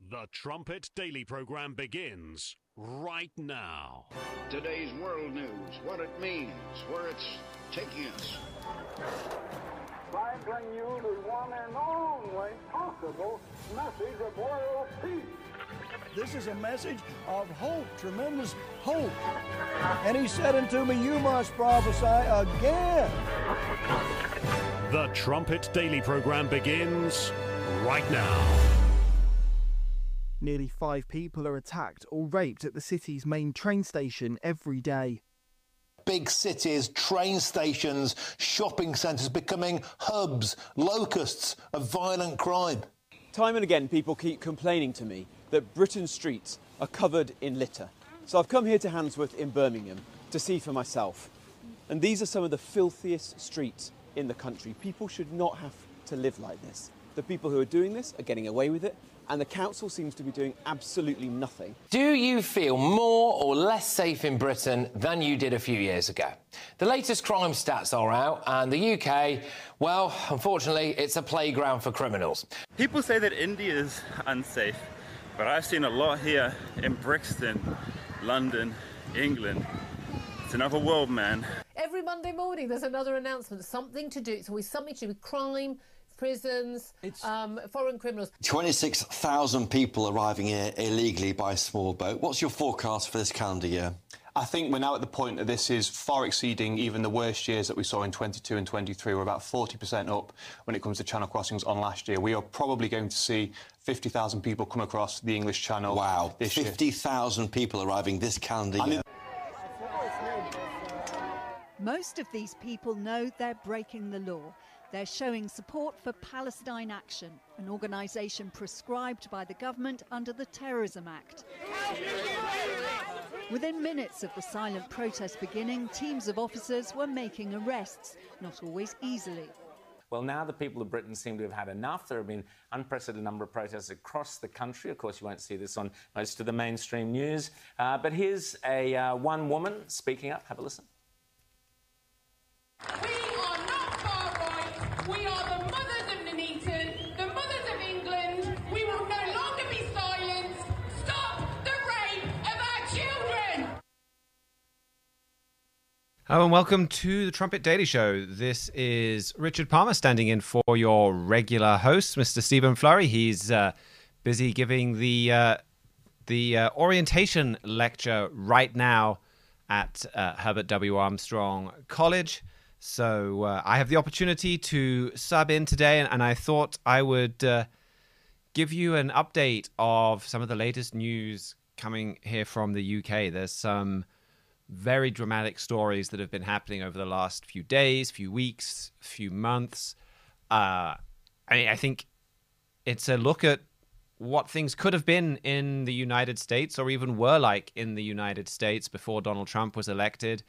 The Trumpet Daily Program begins right now. Today's world news, what it means, where it's taking us. I bring you the one and only possible message of world peace. This is a message of hope, tremendous hope. And he said unto me, you must prophesy again. The Trumpet Daily Program begins right now. Nearly 5 people are attacked or raped at the city's main train station every day. Big cities, train stations, shopping centres becoming hubs, locusts of violent crime. Time and again, people keep complaining to me that Britain's streets are covered in litter. So I've come here to Handsworth in Birmingham to see for myself. And these are some of the filthiest streets in the country. People should not have to live like this. The people who are doing this are getting away with it, and the council seems to be doing absolutely nothing. Do you feel more or less safe in Britain than you did a few years ago? The latest crime stats are out, and the UK, well, unfortunately, it's a playground for criminals. People say that India is unsafe, but I've seen a lot here in Brixton, London, England. It's another world, man. Every Monday morning there's another announcement, something to do. It's always something to do with crime, prisons, foreign criminals. 26,000 people arriving here illegally by small boat. What's your forecast for this calendar year? I think we're now at the point that this is far exceeding even the worst years that we saw in 22 and 23. We're about 40% up when it comes to channel crossings on last year. We are probably going to see 50,000 people come across the English Channel. Wow, this 50,000 people arriving this calendar year. Most of these people know they're breaking the law. They're showing support for Palestine Action, an organisation prescribed by the government under the Terrorism Act. Within minutes of the silent protest beginning, teams of officers were making arrests, not always easily. Well, now the people of Britain seem to have had enough. There have been unprecedented number of protests across the country. Of course, you won't see this on most of the mainstream news. But here's one woman speaking up. Have a listen. We are not far right. We are the mothers of Nuneaton, the mothers of England. We will no longer be silenced. Stop the rape of our children. Hello and welcome to the Trumpet Daily Show. This is Richard Palmer standing in for your regular host, Mr. Stephen Flurry. He's busy giving the orientation lecture right now at Herbert W. Armstrong College. So I have the opportunity to sub in today, and I thought I would give you an update of some of the latest news coming here from the UK. There's some very dramatic stories that have been happening over the last few days, few weeks, few months. I think it's a look at what things could have been in the United States, or even were like in the United States before Donald Trump was elected.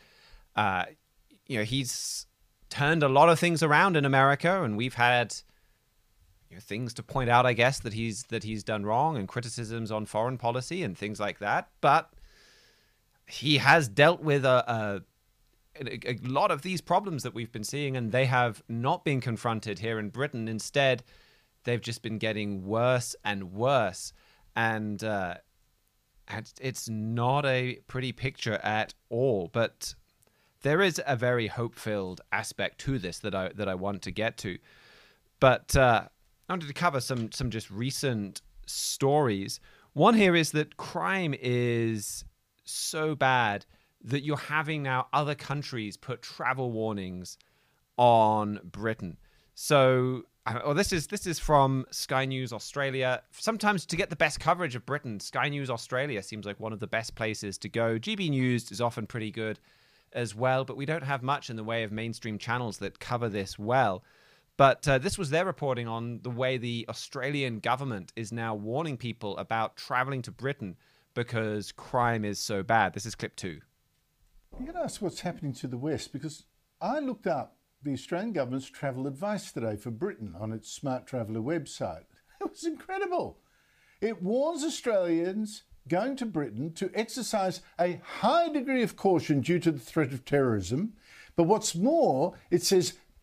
He's turned a lot of things around in America, and we've had things to point out, I guess, that he's done wrong, and criticisms on foreign policy and things like that. But he has dealt with a lot of these problems that we've been seeing, and they have not been confronted here in Britain. Instead, they've just been getting worse and worse, and it's not a pretty picture at all. But there is a very hope-filled aspect to this that I want to get to. But I wanted to cover some just recent stories. One here is that crime is so bad that you're having now other countries put travel warnings on Britain. So, this is from Sky News Australia. Sometimes to get the best coverage of Britain, Sky News Australia seems like one of the best places to go. GB News is often pretty good as well, but we don't have much in the way of mainstream channels that cover this well. But this was their reporting on the way the Australian government is now warning people about travelling to Britain because crime is so bad. This is clip 2. I'm going to ask what's happening to the West, because I looked up the Australian government's travel advice today for Britain on its Smart Traveller website. It was incredible. It warns Australians going to Britain to exercise a high degree of caution due to the threat of terrorism. But what's more, it says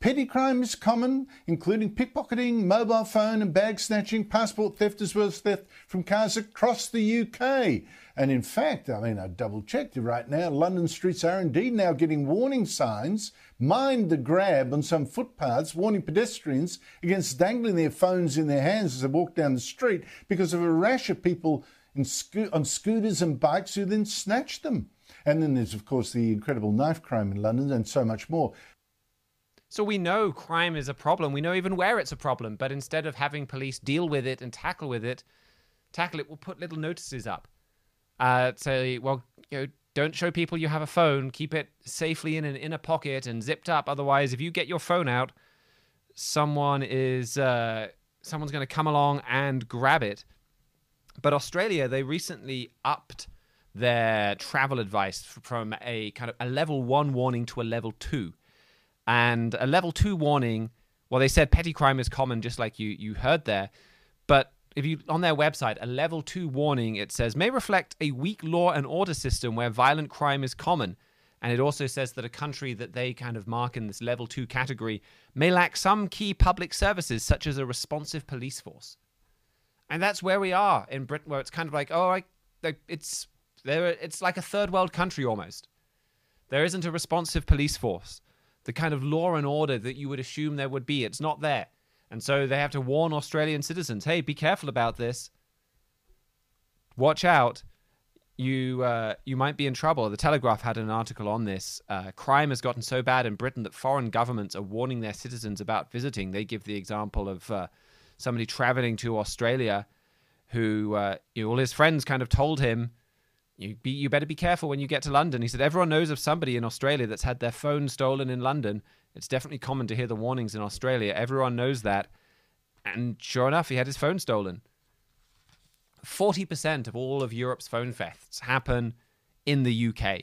Petty crime is common, including pickpocketing, mobile phone and bag snatching, passport theft, as well as theft from cars across the UK. And in fact, I double-checked it right now, London streets are indeed now getting warning signs, mind the grab on some footpaths, warning pedestrians against dangling their phones in their hands as they walk down the street because of a rash of people on scooters and bikes who then snatch them. And then there's, of course, the incredible knife crime in London and so much more. So we know crime is a problem. We know even where it's a problem. But instead of having police deal with it and tackle it, we'll put little notices up. Say, well, don't show people you have a phone. Keep it safely in an inner pocket and zipped up. Otherwise, if you get your phone out, someone's going to come along and grab it. But Australia, they recently upped their travel advice from a kind of a level 1 warning to a level 2. And a level 2 warning, well, they said petty crime is common, just like you heard there. But if you on their website, a level 2 warning, it says, may reflect a weak law and order system where violent crime is common. And it also says that a country that they kind of mark in this level 2 category may lack some key public services, such as a responsive police force. And that's where we are in Britain, where it's kind of like, it's like a third world country almost. There isn't a responsive police force. The kind of law and order that you would assume there would be, it's not there. And so they have to warn Australian citizens, hey, be careful about this. Watch out. You might be in trouble. The Telegraph had an article on this. Crime has gotten so bad in Britain that foreign governments are warning their citizens about visiting. They give the example of somebody traveling to Australia who all his friends kind of told him, you better be careful when you get to London. He said, everyone knows of somebody in Australia that's had their phone stolen in London. It's definitely common to hear the warnings in Australia. Everyone knows that. And sure enough, he had his phone stolen. 40% of all of Europe's phone thefts happen in the UK.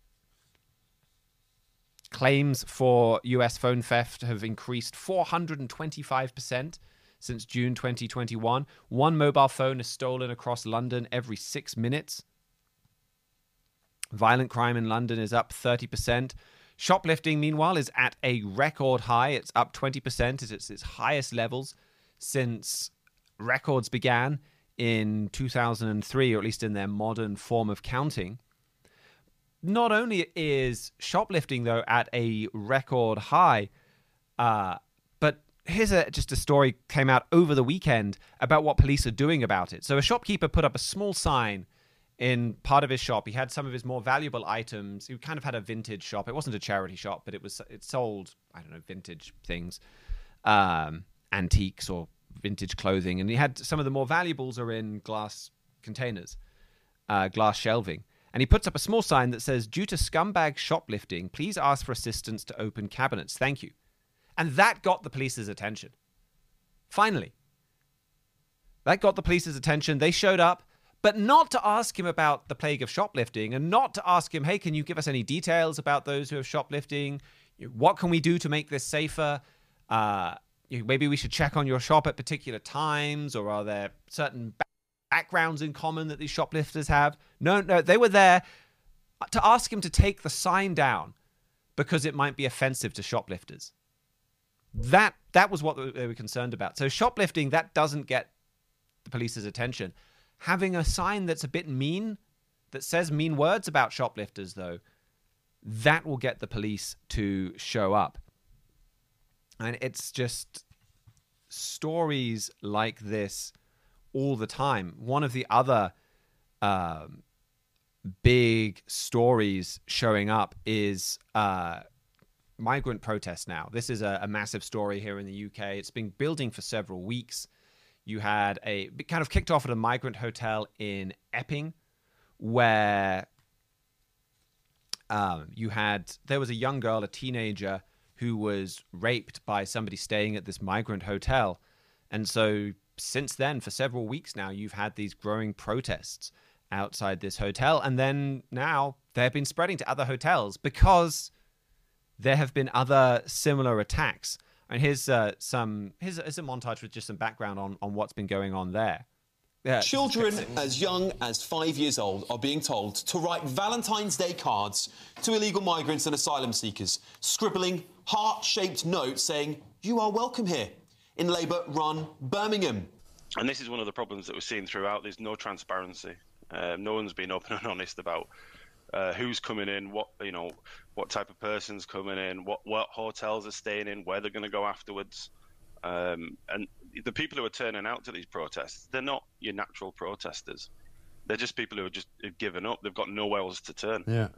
Claims for US phone theft have increased 425% since June 2021. One mobile phone is stolen across London every 6 minutes. Violent crime in London is up 30%. Shoplifting, meanwhile, is at a record high. It's up 20%. It's its highest levels since records began in 2003, or at least in their modern form of counting. Not only is shoplifting, though, at a record high, but here's just a story came out over the weekend about what police are doing about it. So a shopkeeper put up a small sign in part of his shop. He had some of his more valuable items. He kind of had a vintage shop. It wasn't a charity shop, but it sold, vintage things, antiques or vintage clothing. And he had some of the more valuables are in glass containers, glass shelving. And he puts up a small sign that says, due to scumbag shoplifting, please ask for assistance to open cabinets. Thank you. And that got the police's attention. Finally. That got the police's attention. They showed up. But not to ask him about the plague of shoplifting, and not to ask him, hey, can you give us any details about those who have shoplifting? What can we do to make this safer? Maybe we should check on your shop at particular times, or are there certain backgrounds in common that these shoplifters have? No, they were there to ask him to take the sign down because it might be offensive to shoplifters. That was what they were concerned about. So shoplifting, that doesn't get the police's attention. Having a sign that's a bit mean, that says mean words about shoplifters, though, that will get the police to show up. And it's just stories like this all the time. One of the other big stories showing up is migrant protests now. This is a massive story here in the UK. It's been building for several weeks. You had it kind of kicked off at a migrant hotel in Epping, where there was a young girl, a teenager, who was raped by somebody staying at this migrant hotel. And so since then, for several weeks now, you've had these growing protests outside this hotel. And then now they've been spreading to other hotels because there have been other similar attacks. And here's a montage with just some background on what's been going on there. Children as young as 5 years old are being told to write Valentine's Day cards to illegal migrants and asylum seekers, scribbling heart-shaped note saying, "You are welcome here," in Labour-run Birmingham. And this is one of the problems that we're seeing throughout. There's no transparency. No one's been open and honest about who's coming in, what type of person's coming in, what hotels are staying in, where they're going to go afterwards. And the people who are turning out to these protests, they're not your natural protesters. They're just people who have given up. They've got nowhere else to turn. Yeah.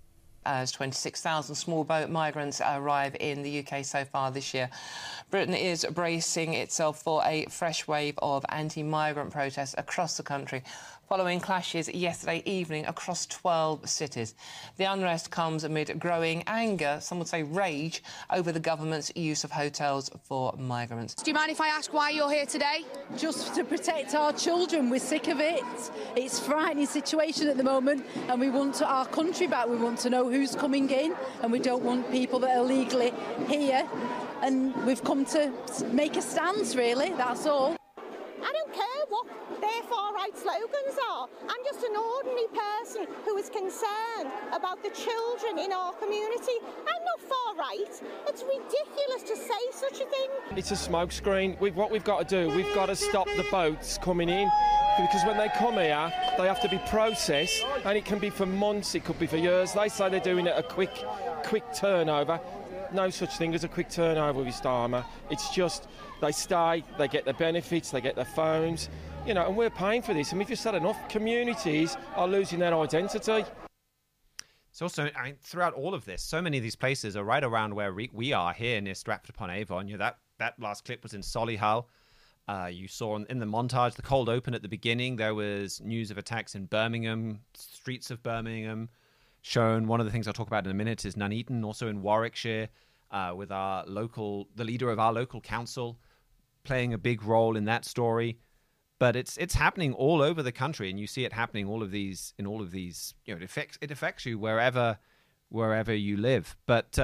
As 26,000 small boat migrants arrive in the UK so far this year. Britain is bracing itself for a fresh wave of anti-migrant protests across the country, following clashes yesterday evening across 12 cities. The unrest comes amid growing anger, some would say rage, over the government's use of hotels for migrants. Do you mind if I ask why you're here today? Just to protect our children. We're sick of it. It's a frightening situation at the moment, and we want our country back. We want to know who's coming in, and we don't want people that are legally here. And we've come to make a stance, really, that's all. I don't care what their far-right slogans are. I'm just an ordinary person who is concerned about the children in our community. I'm not far-right. It's ridiculous to say such a thing. It's a smokescreen. What we've got to do, we've got to stop the boats coming in, because when they come here, they have to be processed, and it can be for months, it could be for years. They say they're doing it a quick turnover. No such thing as a quick turnover with Starmer. It's just they stay, they get the benefits, they get their phones, and we're paying for this. I mean, if you said enough, communities are losing their identity. It's also, throughout all of this, so many of these places are right around where we are here near Stratford-upon-Avon. That last clip was in Solihull. You saw in the montage, the cold open at the beginning, there was news of attacks in Birmingham, streets of Birmingham shown. One of the things I'll talk about in a minute is Nuneaton, also in Warwickshire, with the leader of our local council playing a big role in that story. But it's happening all over the country, and you see it happening in all of these. It affects you wherever you live. But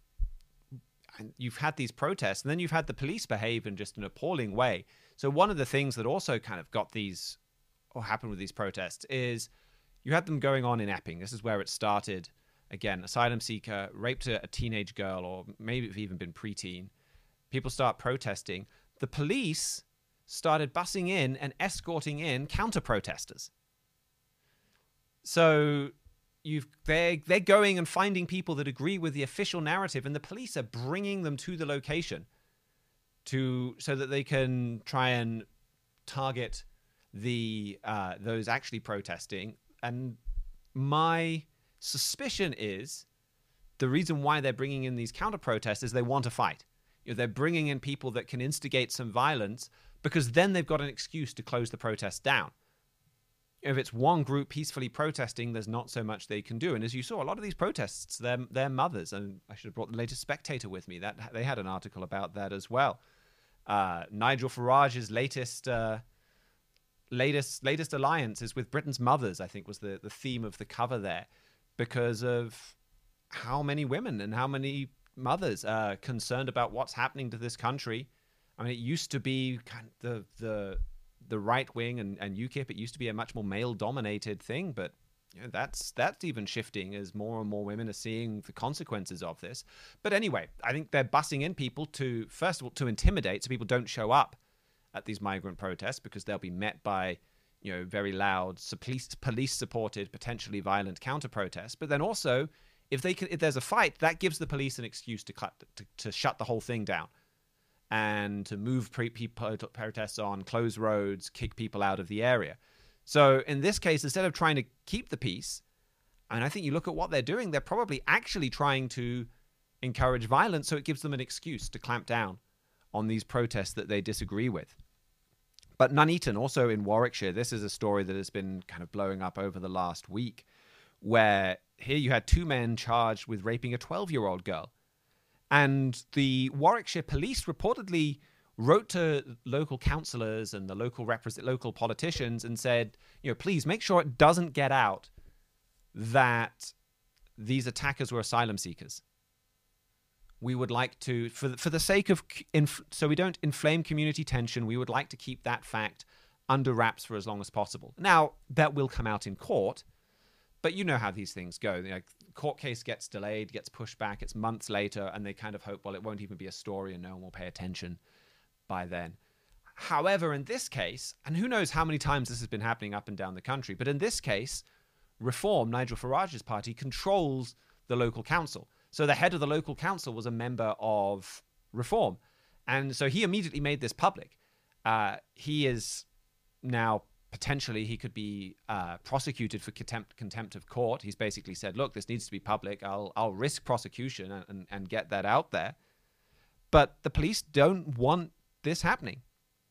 you've had these protests, and then you've had the police behave in just an appalling way. So one of the things that also kind of happened with these protests is you had them going on in Epping. This is where it started. Again, asylum seeker raped a teenage girl, or maybe it's even been preteen. People start protesting. The police started bussing in and escorting in counter-protesters. So they're going and finding people that agree with the official narrative, and the police are bringing them to the location so that they can try and target those actually protesting. And my suspicion is the reason why they're bringing in these counter-protests is they want to fight. They're bringing in people that can instigate some violence, because then they've got an excuse to close the protest down. If it's one group peacefully protesting, there's not so much they can do. And as you saw, a lot of these protests, they're mothers. And I should have brought the latest Spectator with me. That they had an article about that as well. Nigel Farage's latest alliance is with Britain's mothers, I think was the theme of the cover there, because of how many women and how many mothers are concerned about what's happening to this country. I mean, it used to be kind of the right wing and UKIP. It used to be a much more male-dominated thing, but that's even shifting as more and more women are seeing the consequences of this. But anyway, I think they're bussing in people to, first of all, to intimidate, so people don't show up at these migrant protests, because they'll be met by, very loud, police-supported, potentially violent counter-protests. But then also, if there's a fight, that gives the police an excuse to shut the whole thing down, and to move protests on, close roads, kick people out of the area. So in this case, instead of trying to keep the peace, and I think you look at what they're doing, they're probably actually trying to encourage violence, so it gives them an excuse to clamp down on these protests that they disagree with. But Nuneaton, also in Warwickshire, this is a story that has been kind of blowing up over the last week, where here you had 2 men charged with raping a 12-year-old girl. And the Warwickshire police reportedly wrote to local councillors and the local politicians and said, please make sure it doesn't get out that these attackers were asylum seekers. We would like to, for the sake of, so we don't inflame community tension, we would like to keep that fact under wraps for as long as possible. Now, that will come out in court, But you know how these things go. Like, court case gets delayed, gets pushed back, it's months later, and they kind of hope, well, it won't even be a story and no one will pay attention by then. However, in this case, and who knows how many times this has been happening up and down the country, but in this case, Reform, Nigel Farage's party, controls the local council. So the head of the local council was a member of Reform. And so he immediately made this public. He is now potentially, he could be prosecuted for contempt of court. He's basically said, look, this needs to be public. I'll risk prosecution and get that out there. But the police don't want this happening.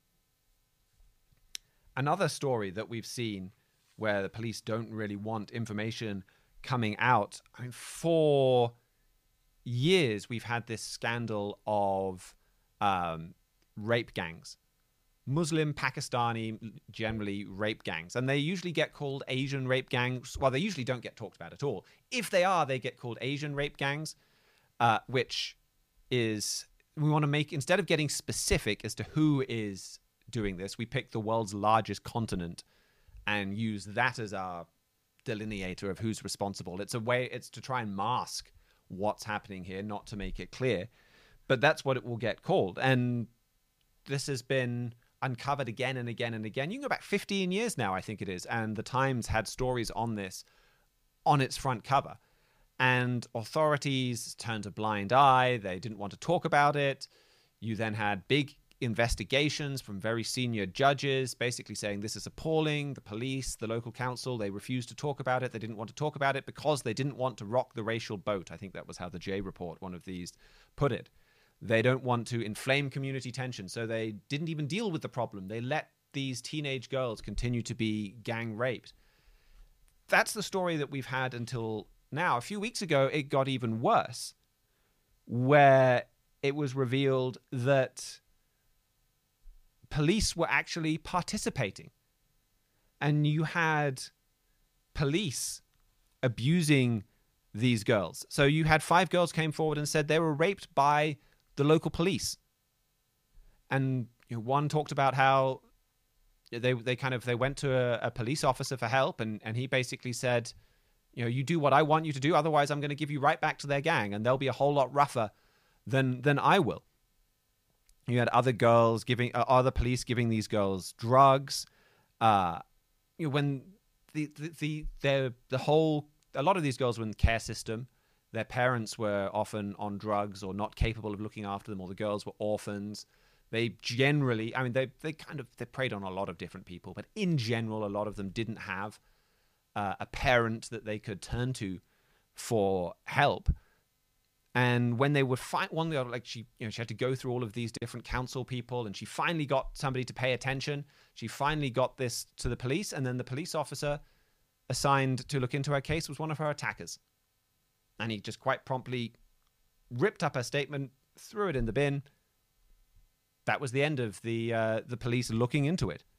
Another story that we've seen where the police don't really want information coming out. I mean, for years, we've had this scandal of rape gangs. Muslim, Pakistani, generally rape gangs. And they usually get called Asian rape gangs. Well, they usually don't get talked about at all. If they are, they get called Asian rape gangs, which is, we want to make, instead of getting specific as to who is doing this, we pick the world's largest continent and use that as our delineator of who's responsible. It's a way, it's to try and mask what's happening here, not to make it clear. But that's what it will get called. And this has been uncovered again and again and again. You can go back 15 years now, I think it is. And the Times had stories on this on its front cover. And authorities turned a blind eye. They didn't want to talk about it. You then had big investigations from very senior judges basically saying this is appalling. The police, the local council, they refused to talk about it. They didn't want to talk about it because they didn't want to rock the racial boat. I think that was how the J Report, one of these, put it. They don't want to inflame community tension, so they didn't even deal with the problem. They let these teenage girls continue to be gang raped. That's the story that we've had until now. A few weeks ago, it got even worse, where it was revealed that police were actually participating. And you had police abusing these girls. So you had 5 girls came forward and said they were raped by the local police. And one talked about how they went to a police officer for help, and he basically said, you do what I want you to do, otherwise I'm going to give you right back to their gang, and they'll be a whole lot rougher than I will. You had other girls other police giving these girls drugs. When a lot of these girls were in the care system. Their parents were often on drugs or not capable of looking after them, or the girls were orphans. They generally, they preyed on a lot of different people, but in general, a lot of them didn't have a parent that they could turn to for help. And when they would find one girl, she had to go through all of these different council people, and she finally got somebody to pay attention. She finally got this to the police, and then the police officer assigned to look into her case was one of her attackers. And he just quite promptly ripped up her statement, threw it in the bin. That was the end of the police looking into it.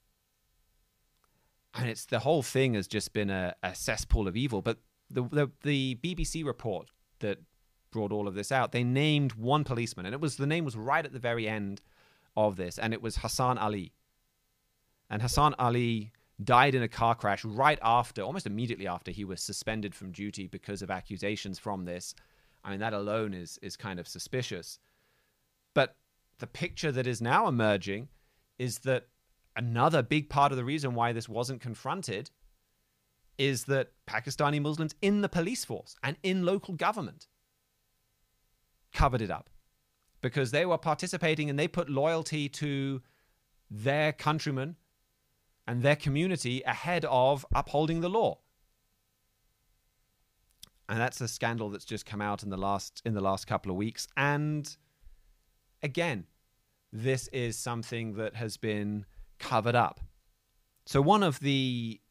And the whole thing has just been a cesspool of evil. But the BBC report that brought all of this out, they named one policeman, and the name was right at the very end of this, and it was Hassan Ali. And Hassan Ali died in a car crash almost immediately after he was suspended from duty because of accusations from this. That alone is kind of suspicious. But the picture that is now emerging is that another big part of the reason why this wasn't confronted is that Pakistani Muslims in the police force and in local government covered it up because they were participating and they put loyalty to their countrymen and their community ahead of upholding the law. And that's a scandal that's just come out in the last couple of weeks. And again, this is something that has been covered up. So one of the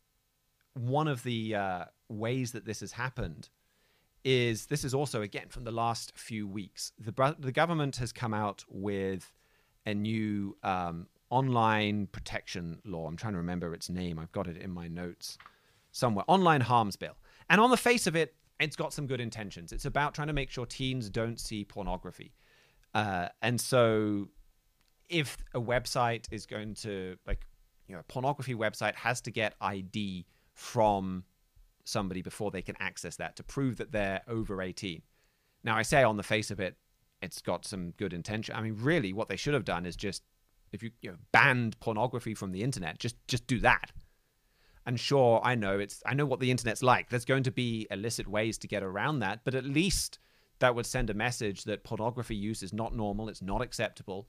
ways that this has happened is, this is also, again, from the last few weeks. The government has come out with a new online protection law. I'm trying to remember its name. I've got it in my notes somewhere. Online harms bill. And on the face of it, it's got some good intentions. It's about trying to make sure teens don't see pornography. And so if a website is going to, a pornography website has to get ID from somebody before they can access that to prove that they're over 18. Now, I say on the face of it, it's got some good intention. I mean, really, what they should have done is just, if you banned pornography from the internet, just do that. And sure, I know what the internet's like. There's going to be illicit ways to get around that, but at least that would send a message that pornography use is not normal, it's not acceptable.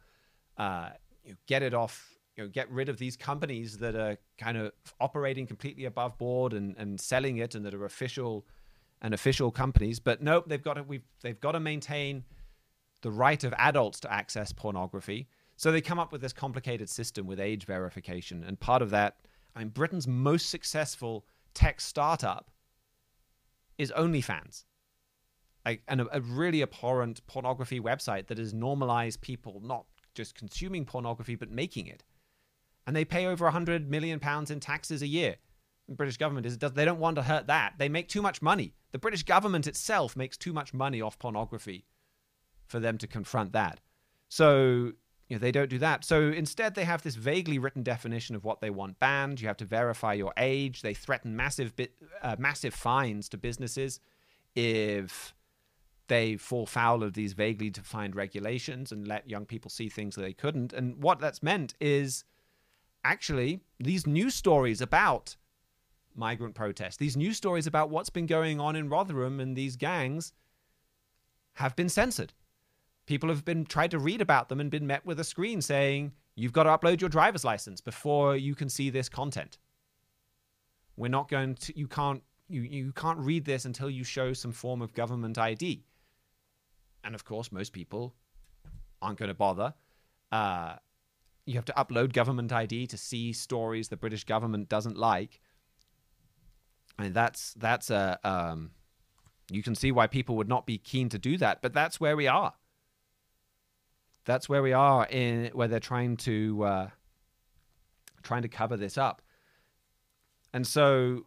Get it off. Get rid of these companies that are kind of operating completely above board and selling it, and that are official companies. But nope, they've got to maintain the right of adults to access pornography. So they come up with this complicated system with age verification, and part of that, Britain's most successful tech startup is OnlyFans, and a really abhorrent pornography website that has normalized people not just consuming pornography but making it. And they pay over £100 million in taxes a year. The British government they don't want to hurt that. They make too much money. The British government itself makes too much money off pornography for them to confront that. So they don't do that. So instead, they have this vaguely written definition of what they want banned. You have to verify your age. They threaten massive fines to businesses if they fall foul of these vaguely defined regulations and let young people see things that they couldn't. And what that's meant is actually these news stories about migrant protests, these news stories about what's been going on in Rotherham and these gangs have been censored. People have been tried to read about them and been met with a screen saying, you've got to upload your driver's license before you can see this content. We're not going to, you can't read this until you show some form of government ID. And of course, most people aren't going to bother. You have to upload government ID to see stories the British government doesn't like. I mean, that's you can see why people would not be keen to do that, but that's where we are. That's where we are where they're trying to cover this up. And so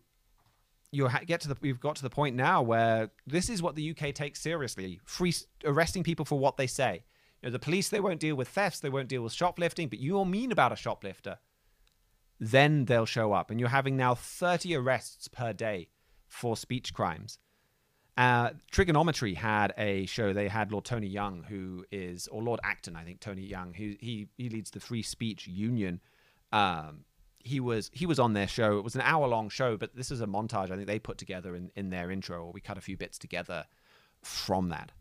we've got to the point now where this is what the UK takes seriously: arresting people for what they say. The police, they won't deal with thefts, they won't deal with shoplifting, but you're mean about a shoplifter, then they'll show up. And you're having now 30 arrests per day for speech crimes. Trigonometry had a show. They had Lord Tony Young, or Lord Acton, I think, Tony Young, who he leads the Free Speech Union. He was on their show. It was an hour-long show, but this is a montage I think they put together in their intro, or we cut a few bits together from that.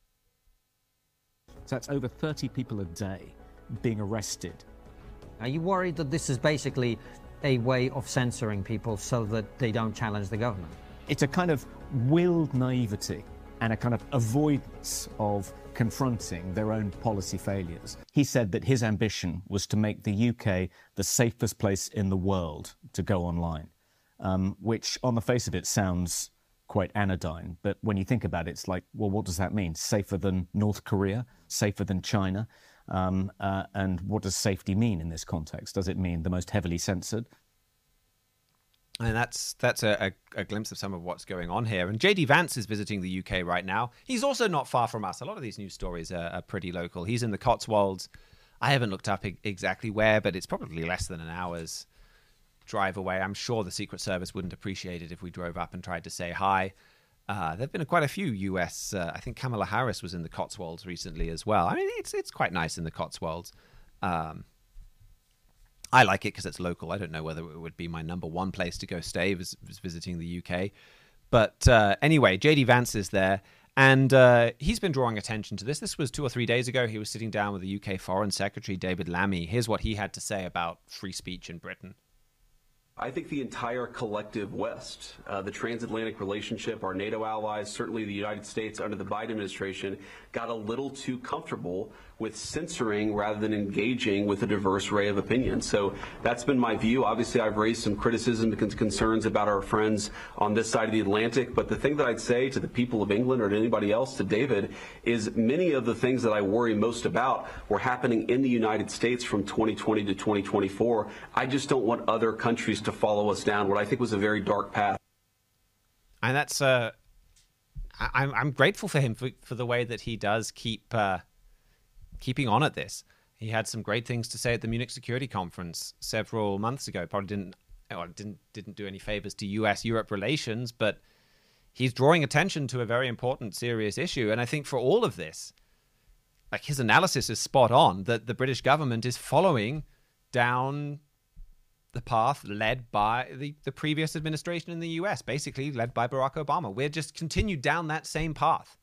So that's over 30 people a day being arrested. Are you worried that this is basically a way of censoring people so that they don't challenge the government? It's a kind of willed naivety and a kind of avoidance of confronting their own policy failures. He said that his ambition was to make the UK the safest place in the world to go online, which on the face of it sounds quite anodyne. But when you think about it, it's like, well, what does that mean? Safer than North Korea? Safer than China? And what does safety mean in this context? Does it mean the most heavily censored? And that's a glimpse of some of what's going on here. And JD Vance is visiting the UK right now. He's also not far from us. A lot of these news stories are pretty local. He's in the Cotswolds. I haven't looked up exactly where, but it's probably less than an hour's drive away. I'm sure the Secret Service wouldn't appreciate it if we drove up and tried to say hi. There have been quite a few US. I think Kamala Harris was in the Cotswolds recently as well. I mean, it's quite nice in the Cotswolds. I like it because it's local. I don't know whether it would be my number one place to go stay was visiting the UK. But anyway, JD Vance is there, and he's been drawing attention to this. This was 2 or 3 days ago. He was sitting down with the UK Foreign Secretary, David Lammy. Here's what he had to say about free speech in Britain. I think the entire collective West, the transatlantic relationship, our NATO allies, certainly the United States under the Biden administration, got a little too comfortable with censoring rather than engaging with a diverse array of opinions. So that's been my view. Obviously, I've raised some criticism and concerns about our friends on this side of the Atlantic. But the thing that I'd say to the people of England or to anybody else, to David, is many of the things that I worry most about were happening in the United States from 2020 to 2024. I just don't want other countries to follow us down what I think was a very dark path. And that's I'm grateful for him for the way that he does keeping on at this. He had some great things to say at the Munich Security Conference several months ago. Probably didn't well, didn't do any favors to US-Europe relations, but he's drawing attention to a very important, serious issue. And I think for all of this, like, his analysis is spot on, that the British government is following down the path led by the previous administration in the US, basically led by Barack Obama. We're just continued down that same path.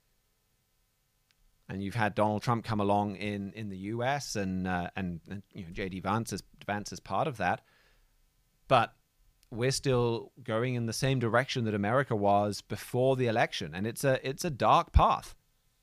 And you've had Donald Trump come along in the US, and you know, J.D. Vance is part of that. But we're still going in the same direction that America was before the election, and it's a dark path.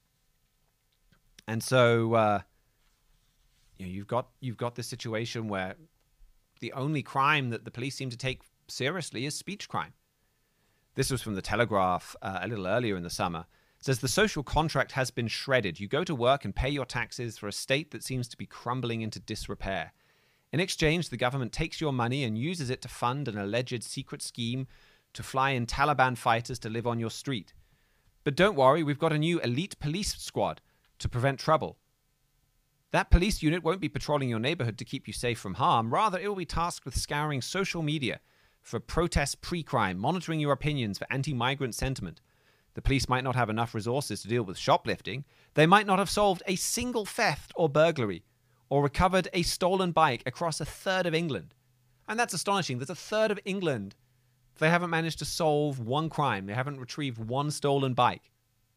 And so you know, you've got this situation where the only crime that the police seem to take seriously is speech crime. This was from the Telegraph a little earlier in the summer. It says the social contract has been shredded. You go to work and pay your taxes for a state that seems to be crumbling into disrepair. In exchange, the government takes your money and uses it to fund an alleged secret scheme to fly in Taliban fighters to live on your street. But don't worry, we've got a new elite police squad to prevent trouble. That police unit won't be patrolling your neighborhood to keep you safe from harm. Rather, it will be tasked with scouring social media for protest pre-crime, monitoring your opinions for anti-migrant sentiment. The police might not have enough resources to deal with shoplifting. They might not have solved a single theft or burglary, or recovered a stolen bike across a third of England. And that's astonishing. There's a third of England. They haven't managed to solve one crime. They haven't retrieved one stolen bike.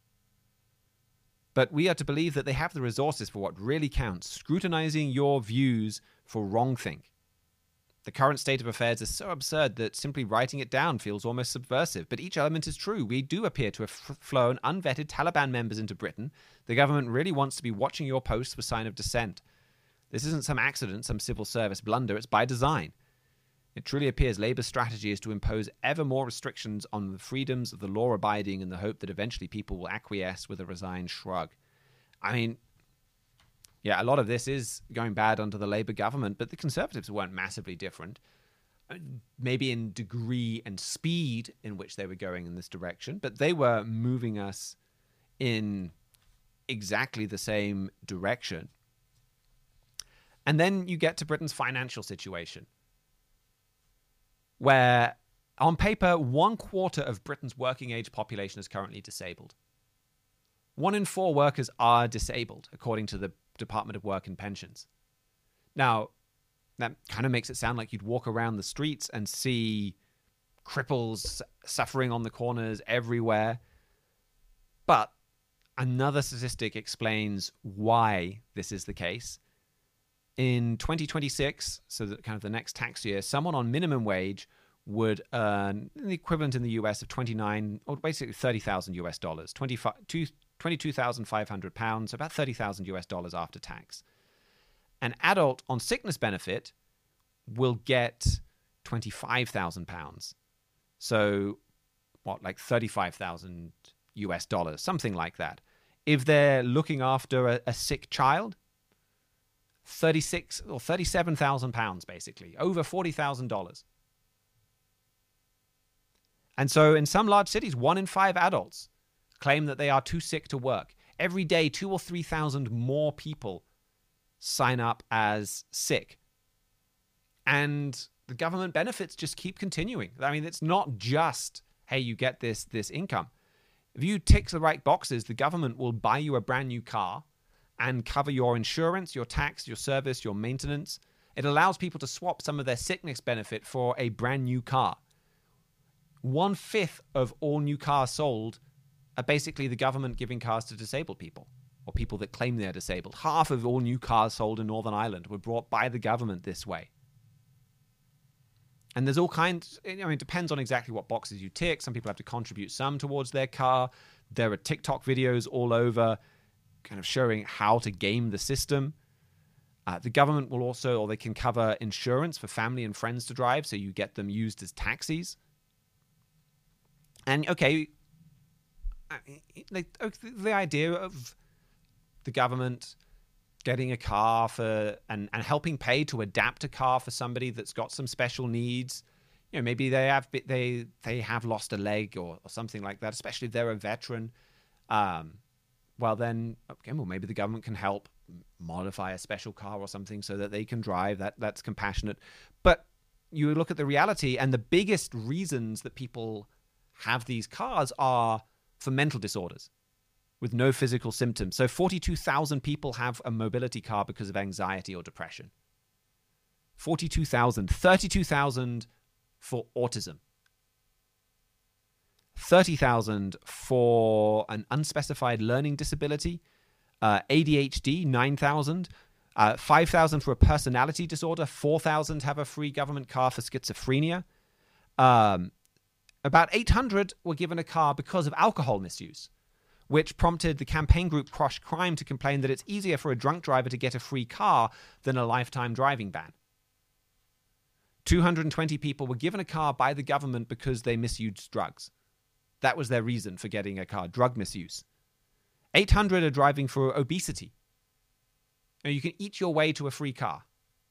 But we are to believe that they have the resources for what really counts, scrutinizing your views for wrongthink. The current state of affairs is so absurd that simply writing it down feels almost subversive. But each element is true. We do appear to have flown unvetted Taliban members into Britain. The government really wants to be watching your posts for sign of dissent. This isn't some accident, some civil service blunder. It's by design. It truly appears Labour's strategy is to impose ever more restrictions on the freedoms of the law-abiding in the hope that eventually people will acquiesce with a resigned shrug. I mean, yeah, a lot of this is going bad under the Labour government, but the Conservatives weren't massively different. Maybe in degree and speed in which they were going in this direction, but they were moving us in exactly the same direction. And then you get to Britain's financial situation, where on paper, 1/4 of Britain's working age population is currently disabled. 1 in 4 workers are disabled, according to the Department of Work and Pensions. Now, that kind of makes it sound like you'd walk around the streets and see cripples suffering on the corners everywhere. But another statistic explains why this is the case. In 2026, so that kind of the next tax year, someone on minimum wage would earn the equivalent in the US of $30,000 US dollars, £22,500, about $30,000 US dollars after tax. An adult on sickness benefit will get £25,000. So, like 35,000 US dollars, something like that. If they're looking after a sick child, 36 or 37,000 pounds, basically, over $40,000. And so in some large cities, 1 in 5 adults claim that they are too sick to work. Every day, 2,000 or 3,000 more people sign up as sick. And the government benefits just keep continuing. I mean, it's not just, hey, you get this income. If you tick the right boxes, the government will buy you a brand new car and cover your insurance, your tax, your service, your maintenance. It allows people to swap some of their sickness benefit for a brand new car. 1/5 of all new cars sold are basically the government giving cars to disabled people, or people that claim they're disabled. Half of all new cars sold in Northern Ireland were brought by the government this way. And there's all kinds, I mean, it depends on exactly what boxes you tick. Some people have to contribute some towards their car. There are TikTok videos all over kind of showing how to game the system. The government will also, or they can cover insurance for family and friends to drive, so you get them used as taxis. And, okay, the idea of the government getting a car for and helping pay to adapt a car for somebody that's got some special needs. You know, maybe they have lost a leg or something like that, especially if they're a veteran. Well, then, okay, well, maybe the government can help modify a special car or something so that they can drive. That's compassionate. But you look at the reality, and the biggest reasons that people have these cars are for mental disorders with no physical symptoms. So 42,000 people have a mobility car because of anxiety or depression. 42,000. 32,000 for autism. 30,000 for an unspecified learning disability. ADHD, 9,000. 5,000 for a personality disorder. 4,000 have a free government car for schizophrenia. About 800 were given a car because of alcohol misuse, which prompted the campaign group Crush Crime to complain that it's easier for a drunk driver to get a free car than a lifetime driving ban. 220 people were given a car by the government because they misused drugs. That was their reason for getting a car, drug misuse. 800 are driving for obesity. Now, you can eat your way to a free car.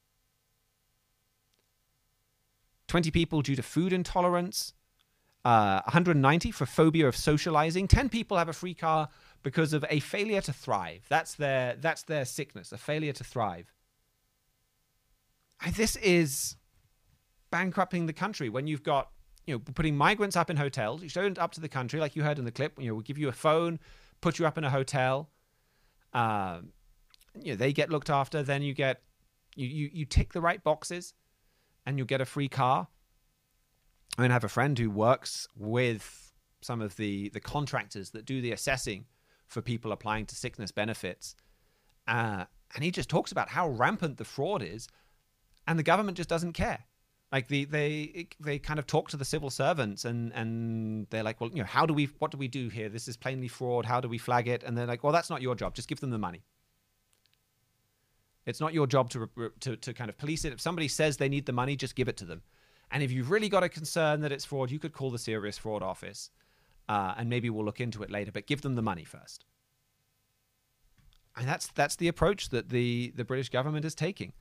20 people due to food intolerance. 190 for phobia of socializing. 10 people have a free car because of a failure to thrive. That's their sickness, a failure to thrive. And this is bankrupting the country when you've got, putting migrants up in hotels. You show them up to the country, like you heard in the clip. We'll give you a phone, put you up in a hotel. They get looked after. Then you get, you tick the right boxes, and you'll get a free car. I have a friend who works with some of the contractors that do the assessing for people applying to sickness benefits. And he just talks about how rampant the fraud is, and the government just doesn't care. Like they kind of talk to the civil servants and they're like, well, what do we do here? This is plainly fraud. How do we flag it? And they're like, well, that's not your job. Just give them the money. It's not your job to kind of police it. If somebody says they need the money, just give it to them. And if you've really got a concern that it's fraud, you could call the Serious Fraud Office, and maybe we'll look into it later. But give them the money first. And that's the approach that the British government is taking.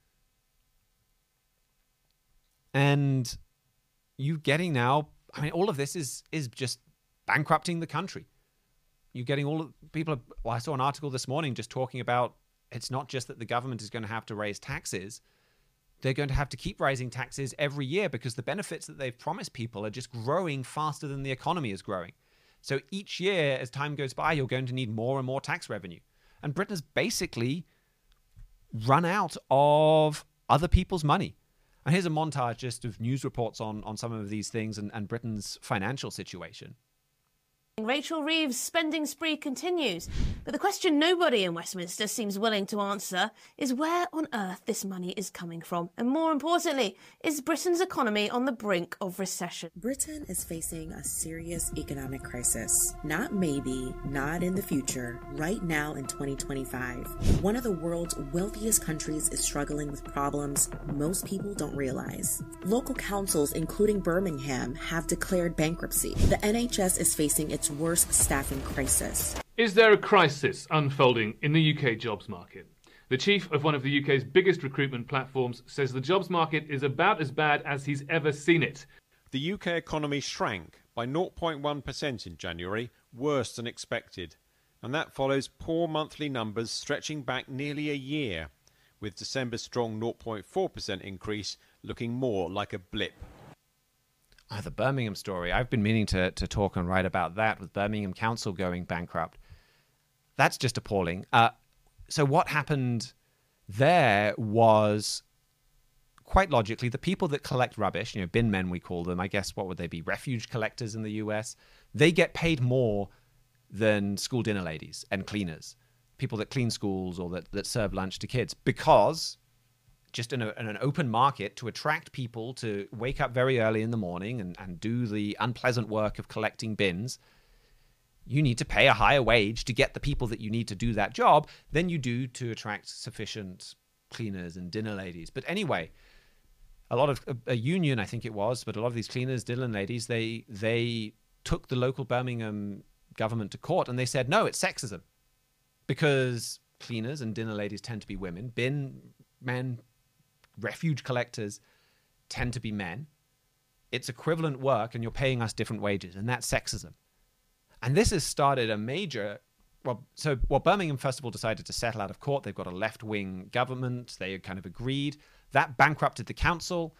And you getting now, all of this is just bankrupting the country. You're getting all of people. Well, I saw an article this morning just talking about it's not just that the government is going to have to raise taxes. They're going to have to keep raising taxes every year because the benefits that they've promised people are just growing faster than the economy is growing. So each year, as time goes by, you're going to need more and more tax revenue. And Britain has basically run out of other people's money. And here's a montage just of news reports on some of these things and Britain's financial situation. Rachel Reeves' spending spree continues, but the question nobody in Westminster seems willing to answer is where on earth this money is coming from, and more importantly, is Britain's economy on the brink of recession? Britain is facing a serious economic crisis. Not maybe, not in the future, right now in 2025. One of the world's wealthiest countries is struggling with problems most people don't realize. Local councils, including Birmingham, have declared bankruptcy. The NHS is facing its worst staffing crisis. Is there a crisis unfolding in the UK jobs market? The chief of one of the UK's biggest recruitment platforms says the jobs market is about as bad as he's ever seen it. The UK economy shrank by 0.1% in January, worse than expected. And that follows poor monthly numbers stretching back nearly a year, with December's strong 0.4% increase looking more like a blip. The Birmingham story. I've been meaning to talk and write about that, with Birmingham Council going bankrupt. That's just appalling. So what happened there was, quite logically, the people that collect rubbish, bin men we call them, I guess, what would they be, refuge collectors in the US, they get paid more than school dinner ladies and cleaners, people that clean schools or that serve lunch to kids, because just in an open market, to attract people to wake up very early in the morning and do the unpleasant work of collecting bins, you need to pay a higher wage to get the people that you need to do that job than you do to attract sufficient cleaners and dinner ladies. But anyway, a lot of a union, I think it was, but a lot of these cleaners, dinner ladies, they took the local Birmingham government to court and they said, no, it's sexism, because cleaners and dinner ladies tend to be women, bin men, refuge collectors tend to be men. It's equivalent work and you're paying us different wages, and that's sexism. And this has started a major... Birmingham first of all decided to settle out of court. They've got a left-wing government. They kind of agreed. That bankrupted the council.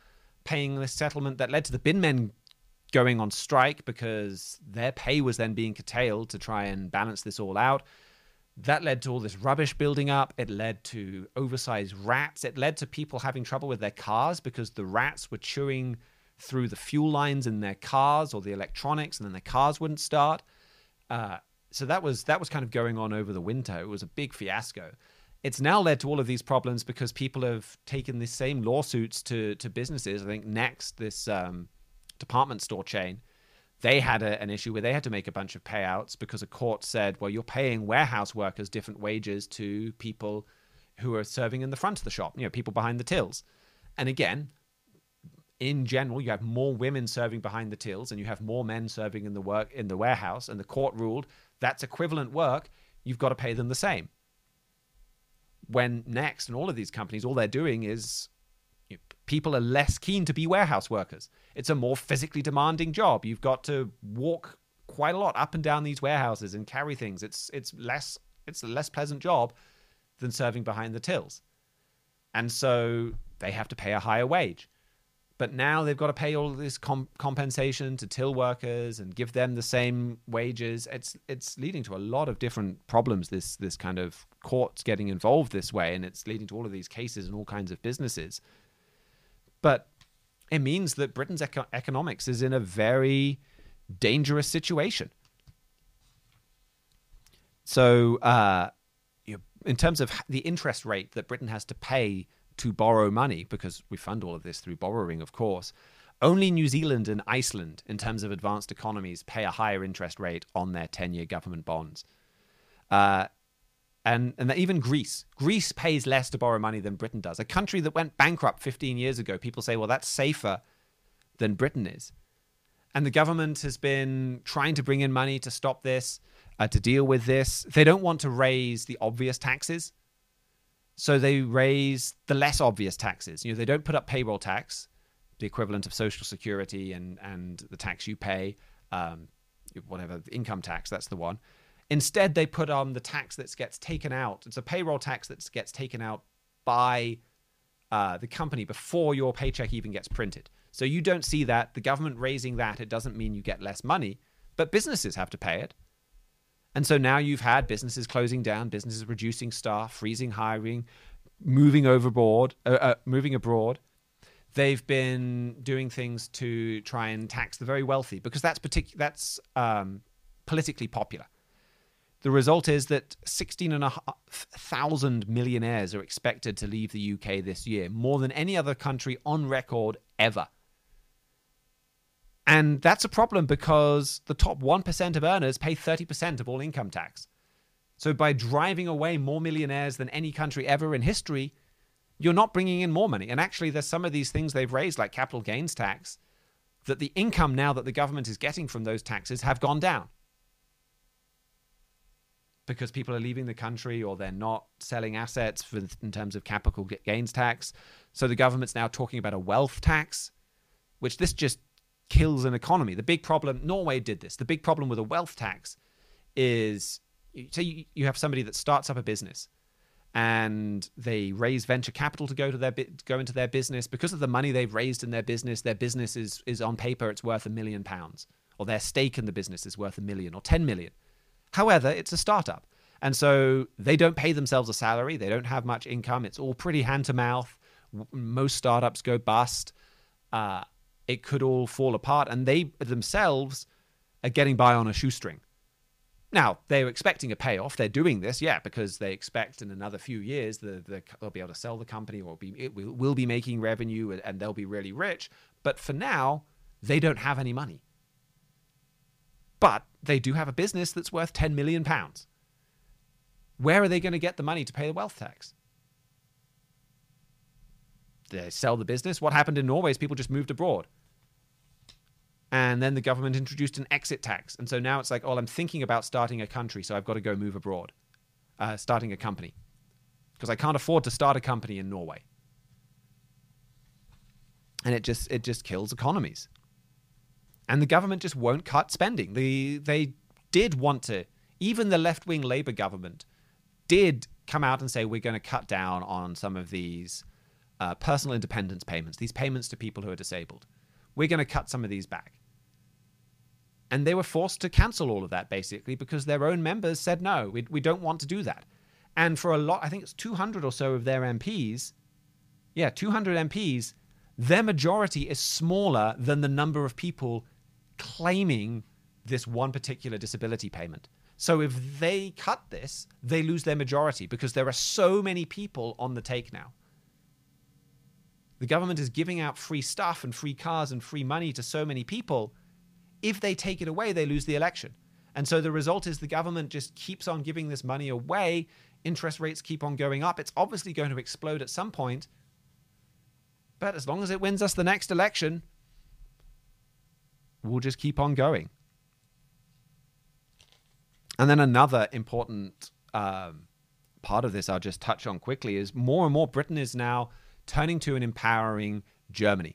paying this settlement that led to the bin men going on strike because their pay was then being curtailed to try and balance this all out. That led to all this rubbish building up. It led to oversized rats. It led to people having trouble with their cars because the rats were chewing through the fuel lines in their cars or the electronics, and then their cars wouldn't start. So that was kind of going on over the winter. It was a big fiasco. It's now led to all of these problems because people have taken the same lawsuits to businesses. I think Next, this department store chain, they had an issue where they had to make a bunch of payouts because a court said, well, you're paying warehouse workers different wages to people who are serving in the front of the shop, people behind the tills. And again, in general, you have more women serving behind the tills and you have more men serving in the warehouse, and the court ruled that's equivalent work, you've got to pay them the same. When Next and all of these companies, all they're doing is people are less keen to be warehouse workers. It's a more physically demanding job. You've got to walk quite a lot up and down these warehouses and carry things. It's a less pleasant job than serving behind the tills. And so they have to pay a higher wage. But now they've got to pay all of this compensation to till workers and give them the same wages. It's leading to a lot of different problems, this kind of courts getting involved this way, and it's leading to all of these cases and all kinds of businesses. But it means that Britain's economics is in a very dangerous situation. So in terms of the interest rate that Britain has to pay to borrow money, because we fund all of this through borrowing, of course, only New Zealand and Iceland, in terms of advanced economies, pay a higher interest rate on their 10-year government bonds. And even Greece pays less to borrow money than Britain does. A country that went bankrupt 15 years ago, people say, well, that's safer than Britain is. And the government has been trying to bring in money to stop this, to deal with this. They don't want to raise the obvious taxes, so they raise the less obvious taxes. They don't put up payroll tax, the equivalent of Social Security and the tax you pay, whatever, the income tax, that's the one. Instead, they put on the tax that gets taken out. It's a payroll tax that gets taken out by the company before your paycheck even gets printed. So you don't see that. The government raising that, it doesn't mean you get less money, but businesses have to pay it. And so now you've had businesses closing down, businesses reducing staff, freezing hiring, moving abroad. They've been doing things to try and tax the very wealthy because that's politically popular. The result is that 16,500 millionaires are expected to leave the UK this year, more than any other country on record ever. And that's a problem because the top 1% of earners pay 30% of all income tax. So by driving away more millionaires than any country ever in history, you're not bringing in more money. And actually, there's some of these things they've raised, like capital gains tax, that the income now that the government is getting from those taxes have gone down. Because people are leaving the country or they're not selling assets in terms of capital gains tax. So the government's now talking about a wealth tax, which this just kills an economy. The big problem, Norway did this. The big problem with a wealth tax is, say you have somebody that starts up a business and they raise venture capital to go into their business. Because of the money they've raised in their business is on paper, it's worth £1 million, or their stake in the business is worth $1 million or 10 million. However, it's a startup. And so they don't pay themselves a salary. They don't have much income. It's all pretty hand to mouth. Most startups go bust. It could all fall apart. And they themselves are getting by on a shoestring. Now, they're expecting a payoff. They're doing this, because they expect in another few years they'll be able to sell the company or it will be making revenue and they'll be really rich. But for now, they don't have any money. But they do have a business that's worth £10 million. Where are they going to get the money to pay the wealth tax? They sell the business. What happened in Norway is people just moved abroad. And then the government introduced an exit tax. And so now it's like, I'm thinking about starting a country, so I've got to go move abroad. Starting a company. Because I can't afford to start a company in Norway. And it just kills economies. And the government just won't cut spending. They did want to. Even the left-wing Labour government did come out and say, we're going to cut down on some of these personal independence payments, these payments to people who are disabled. We're going to cut some of these back. And they were forced to cancel all of that, basically, because their own members said, no, we don't want to do that. And for a lot, I think it's 200 or so of their MPs, 200 MPs, their majority is smaller than the number of people claiming this one particular disability payment. So if they cut this, they lose their majority because there are so many people on the take now. The government is giving out free stuff and free cars and free money to so many people. If they take it away, they lose the election. And so the result is the government just keeps on giving this money away. Interest rates keep on going up. It's obviously going to explode at some point. But as long as it wins us the next election, we'll just keep on going. And then another important part of this I'll just touch on quickly is more and more Britain is now turning to and empowering Germany.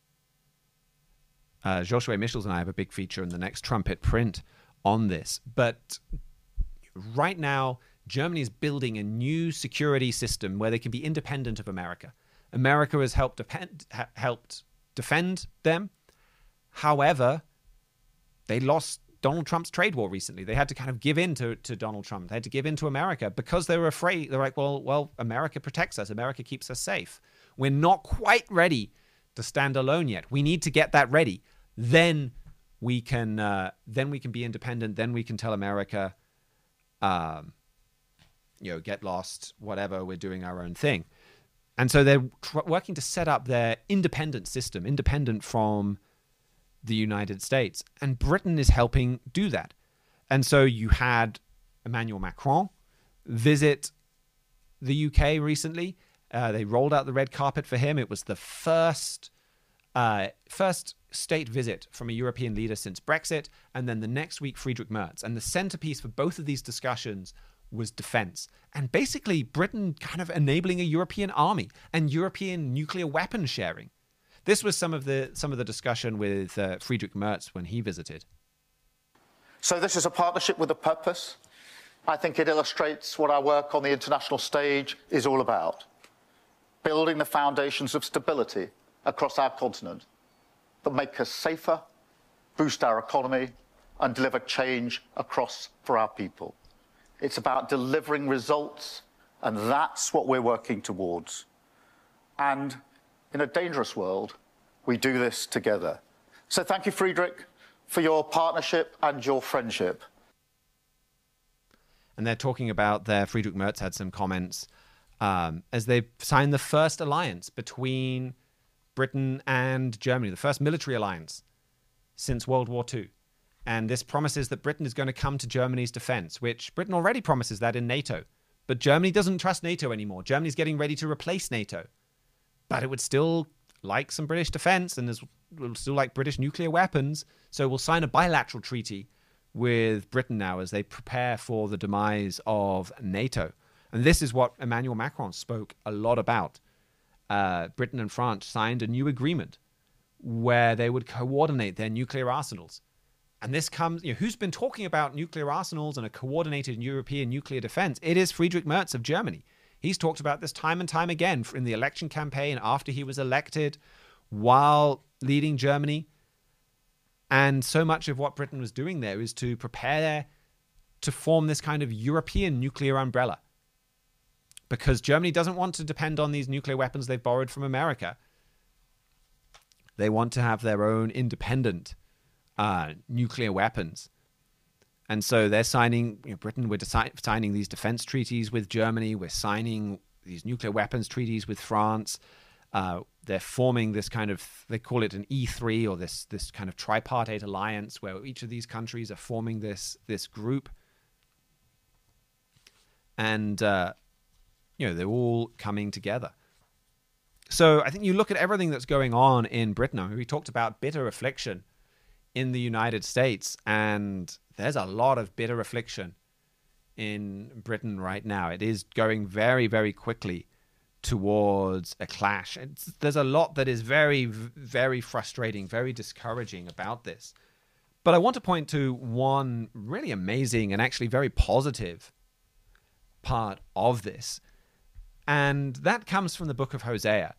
Joshua Michels and I have a big feature in the next Trumpet print on this. But right now, Germany is building a new security system where they can be independent of America. America has helped defend them. However, they lost Donald Trump's trade war recently. They had to kind of give in to Donald Trump. They had to give in to America because they were afraid. They're like, well, America protects us. America keeps us safe. We're not quite ready to stand alone yet. We need to get that ready. Then we can be independent. Then we can tell America, get lost, whatever. We're doing our own thing. And so they're working to set up their independent system, independent from the United States. And Britain is helping do that. And so you had Emmanuel Macron visit the UK recently. They rolled out the red carpet for him. It was the first state visit from a European leader since Brexit. And then the next week, Friedrich Merz. And the centerpiece for both of these discussions was defense. And basically Britain kind of enabling a European army and European nuclear weapon sharing. This was some of the discussion with Friedrich Merz when he visited. So this is a partnership with a purpose. I think it illustrates what our work on the international stage is all about. Building the foundations of stability across our continent that make us safer, boost our economy, and deliver change for our people. It's about delivering results, and that's what we're working towards. And in a dangerous world, we do this together. So thank you, Friedrich, for your partnership and your friendship. And they're talking about Friedrich Merz had some comments as they signed the first alliance between Britain and Germany, the first military alliance since World War II. And this promises that Britain is going to come to Germany's defense, which Britain already promises that in NATO. But Germany doesn't trust NATO anymore. Germany's getting ready to replace NATO. But it would still like some British defense and will still like British nuclear weapons. So we'll sign a bilateral treaty with Britain now as they prepare for the demise of NATO. And this is what Emmanuel Macron spoke a lot about. Britain and France signed a new agreement where they would coordinate their nuclear arsenals. And this comes, who's been talking about nuclear arsenals and a coordinated European nuclear defense? It is Friedrich Merz of Germany. He's talked about this time and time again in the election campaign, after he was elected, while leading Germany. And so much of what Britain was doing there is to prepare to form this kind of European nuclear umbrella. Because Germany doesn't want to depend on these nuclear weapons they've borrowed from America. They want to have their own independent nuclear weapons. And so they're signing, Britain, we're signing these defense treaties with Germany. We're signing these nuclear weapons treaties with France. They're forming this kind of, they call it an E3, or this kind of tripartite alliance where each of these countries are forming this group. And, they're all coming together. So I think you look at everything that's going on in Britain. I mean, we talked about bitter affliction in the United States, and there's a lot of bitter affliction in Britain right now. It is going very, very quickly towards a clash. There's a lot that is very, very frustrating, very discouraging about this. But I want to point to one really amazing and actually very positive part of this. And that comes from the book of Hosea.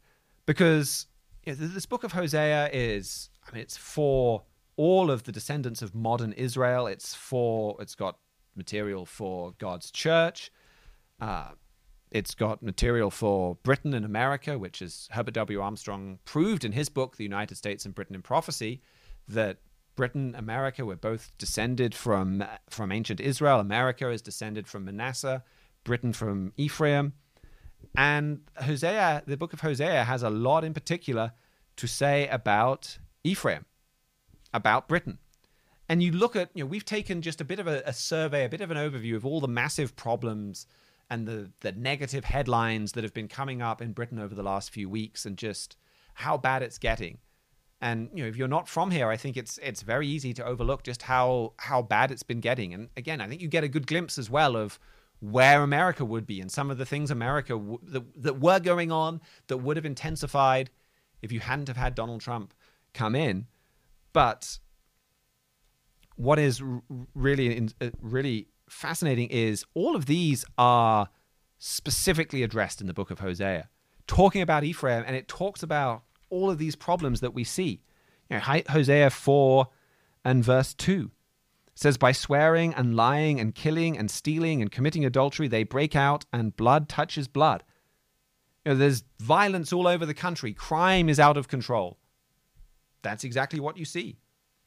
Because this book of Hosea is, it's for all of the descendants of modern Israel. It's got material for God's church. It's got material for Britain and America, which is Herbert W. Armstrong proved in his book, The United States and Britain in Prophecy, that Britain, America were both descended from ancient Israel. America is descended from Manasseh, Britain from Ephraim. And Hosea, the book of Hosea, has a lot in particular to say about Ephraim, about Britain. And you look at, we've taken just a bit of a survey, a bit of an overview of all the massive problems and the negative headlines that have been coming up in Britain over the last few weeks, and just how bad it's getting. And if you're not from here, I think it's very easy to overlook just how bad it's been getting. And again, I think you get a good glimpse as well of where America would be and some of the things America that were going on that would have intensified if you hadn't have had Donald Trump come in. But what is really fascinating is all of these are specifically addressed in the book of Hosea, talking about Ephraim, and it talks about all of these problems that we see. Hosea 4 and verse 2 says, by swearing and lying and killing and stealing and committing adultery, they break out and blood touches blood. There's violence all over the country. Crime is out of control. That's exactly what you see.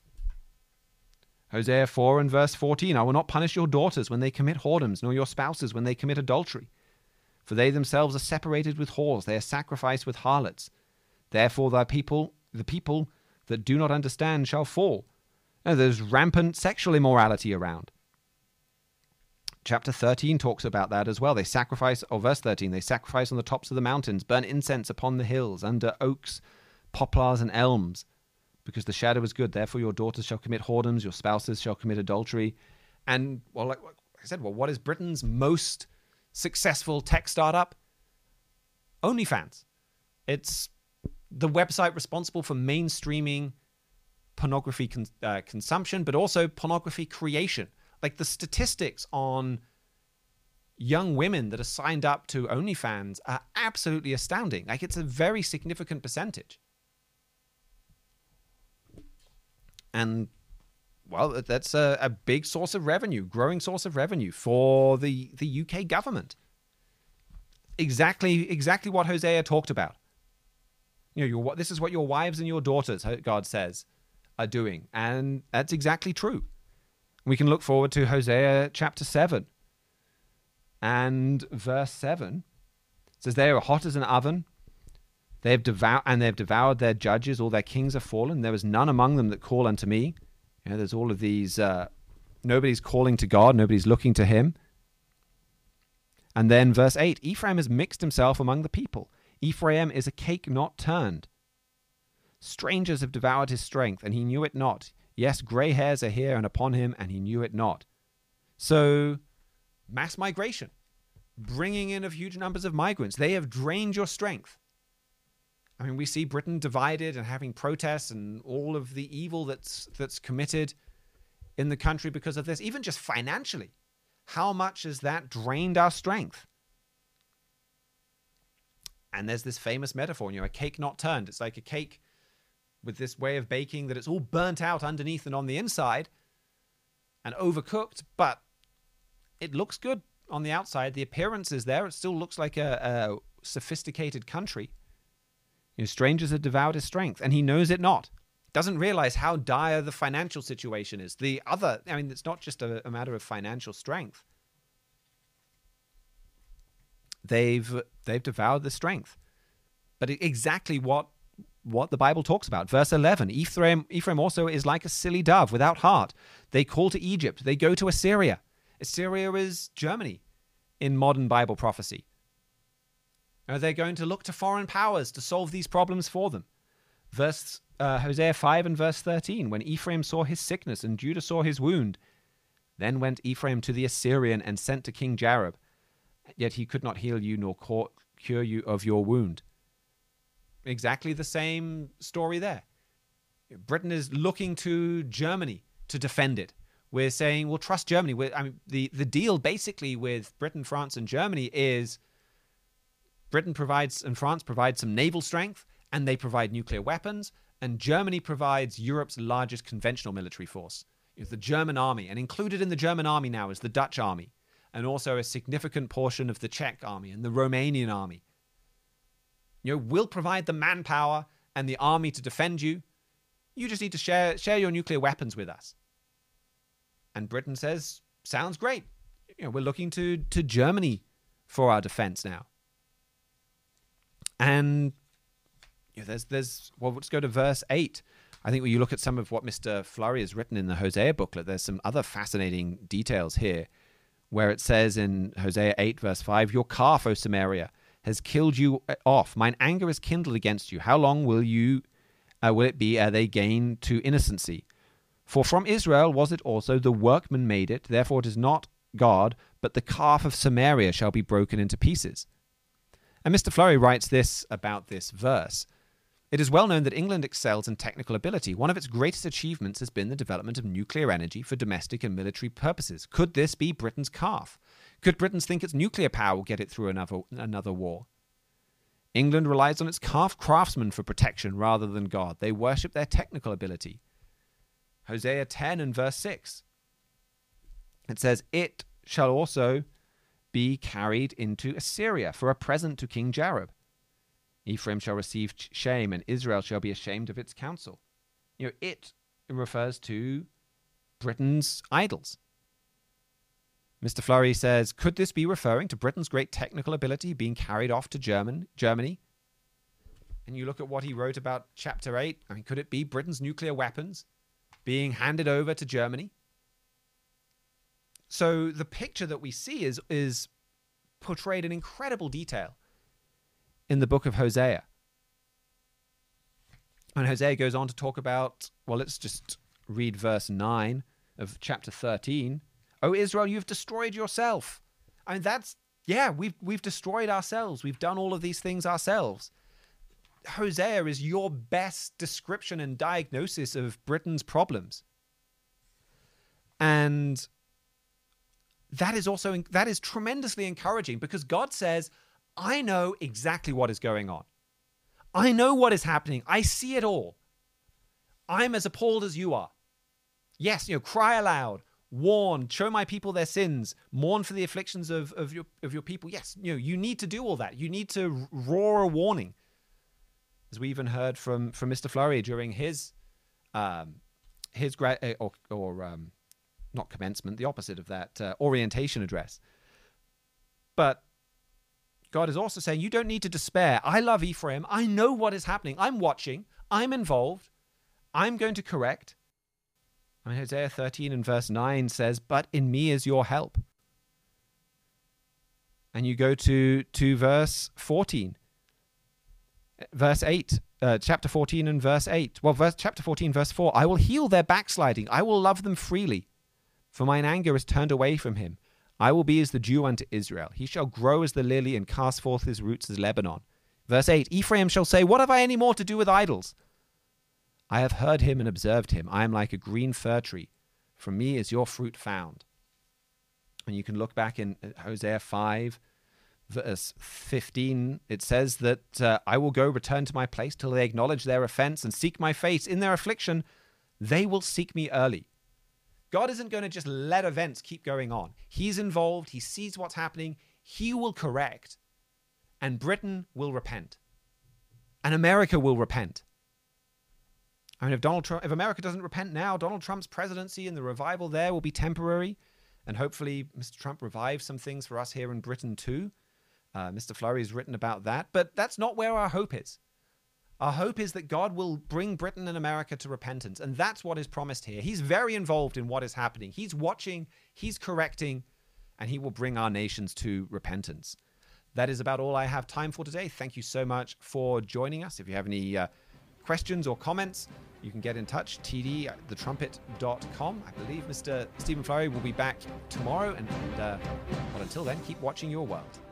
Hosea 4 and verse 14, I will not punish your daughters when they commit whoredoms, nor your spouses when they commit adultery. For they themselves are separated with whores, they are sacrificed with harlots. Therefore the people that do not understand shall fall. There's rampant sexual immorality around. Chapter 13 talks about that as well. They sacrifice, or verse 13, they sacrifice on the tops of the mountains, burn incense upon the hills, under oaks, poplars, and elms, because the shadow is good. Therefore your daughters shall commit whoredoms, your spouses shall commit adultery. And, like I said, what is Britain's most successful tech startup? OnlyFans. It's the website responsible for mainstreaming pornography consumption, but also pornography creation. Like, the statistics on young women that are signed up to OnlyFans are absolutely astounding. Like, it's a very significant percentage. And, well, that's a big source of revenue, growing source of revenue for the UK government. Exactly what Hosea talked about. This is what your wives and your daughters, God says, are doing. And that's exactly true. We can look forward to Hosea chapter 7 and verse 7. It says, they are hot as an oven. They have devoured their judges. All their kings are fallen. There is none among them that call unto me. There's all of these. Nobody's calling to God. Nobody's looking to him. And then verse 8, Ephraim has mixed himself among the people. Ephraim is a cake not turned. Strangers have devoured his strength, and he knew it not. Yes, grey hairs are here and upon him, and he knew it not. So, mass migration, bringing in of huge numbers of migrants. They have drained your strength. I mean, we see Britain divided and having protests and all of the evil that's committed in the country because of this, even just financially. How much has that drained our strength? And there's this famous metaphor, a cake not turned. It's like a cake with this way of baking that it's all burnt out underneath and on the inside and overcooked, but it looks good on the outside. The appearance is there. It still looks like a sophisticated country. Strangers have devoured his strength, and he knows it not. Doesn't realize how dire the financial situation is. It's not just a matter of financial strength. They've devoured the strength. But exactly what the Bible talks about. Verse 11, Ephraim also is like a silly dove without heart. They call to Egypt. They go to Assyria. Assyria is Germany in modern Bible prophecy. They're going to look to foreign powers to solve these problems for them. Hosea 5 and verse 13, when Ephraim saw his sickness and Judah saw his wound, then went Ephraim to the Assyrian and sent to King Jareb. Yet he could not heal you nor cure you of your wound. Exactly the same story there. Britain is looking to Germany to defend it. We're saying, we'll trust Germany. The deal basically with Britain, France, and Germany is Britain provides and France provide some naval strength, and they provide nuclear weapons, and Germany provides Europe's largest conventional military force. It's the German army, and included in the German army now is the Dutch army, and also a significant portion of the Czech army and the Romanian army. We'll provide the manpower and the army to defend you. You just need to share your nuclear weapons with us. And Britain says, sounds great. We're looking to Germany for our defense now. And let's go to verse 8. I think when you look at some of what Mr. Fleury has written in the Hosea booklet, there's some other fascinating details here, where it says in Hosea 8, verse 5, your calf, O Samaria, has killed you off. Mine anger is kindled against you. How long will it be ere they gain to innocency? For from Israel was it also, the workman made it, therefore it is not God, but the calf of Samaria shall be broken into pieces. And Mr. Fleury writes this about this verse. It is well known that England excels in technical ability. One of its greatest achievements has been the development of nuclear energy for domestic and military purposes. Could this be Britain's calf? Could Britons think its nuclear power will get it through another war? England relies on its calf craftsmen for protection rather than God. They worship their technical ability. Hosea 10 and verse 6. It says, it shall also be carried into Assyria for a present to King Jareb. Ephraim shall receive shame, and Israel shall be ashamed of its counsel. It refers to Britain's idols. Mr. Fleury says, could this be referring to Britain's great technical ability being carried off to Germany? And you look at what he wrote about chapter 8. Could it be Britain's nuclear weapons being handed over to Germany? So the picture that we see is portrayed in incredible detail in the book of Hosea. And Hosea goes on to talk about, let's just read verse 9 of chapter 13. O Israel, you've destroyed yourself. We've destroyed ourselves. We've done all of these things ourselves. Hosea is your best description and diagnosis of Britain's problems. And that is tremendously encouraging, because God says, I know exactly what is going on. I know what is happening. I see it all. I'm as appalled as you are. Yes, cry aloud, warn, show my people their sins, mourn for the afflictions of your people. Yes, you need to do all that. You need to roar a warning. As we even heard from Mr. Fleury during his not commencement, the opposite of that, orientation address. But God is also saying, you don't need to despair. I love Ephraim. I know what is happening. I'm watching. I'm involved. I'm going to correct. Hosea 13 and verse 9 says, but in me is your help. And you go to verse 14. Verse 8, chapter 14 and verse 8. Chapter 14, verse 4. I will heal their backsliding. I will love them freely. For mine anger is turned away from him. I will be as the dew unto Israel. He shall grow as the lily and cast forth his roots as Lebanon. Verse 8. Ephraim shall say, what have I any more to do with idols? I have heard him and observed him. I am like a green fir tree. From me is your fruit found. And you can look back in Hosea 5, verse 15. It says that I will go return to my place till they acknowledge their offense and seek my face. In their affliction, they will seek me early. God isn't going to just let events keep going on. He's involved. He sees what's happening. He will correct. And Britain will repent. And America will repent. If America doesn't repent now, Donald Trump's presidency and the revival there will be temporary. And hopefully Mr. Trump revives some things for us here in Britain too. Mr. Fleury has written about that. But that's not where our hope is. Our hope is that God will bring Britain and America to repentance. And that's what is promised here. He's very involved in what is happening. He's watching, he's correcting, and he will bring our nations to repentance. That is about all I have time for today. Thank you so much for joining us. If you have any questions or comments, you can get in touch, td@thetrumpet.com. I believe Mr. Stephen Fleury will be back tomorrow. And until then, keep watching your world.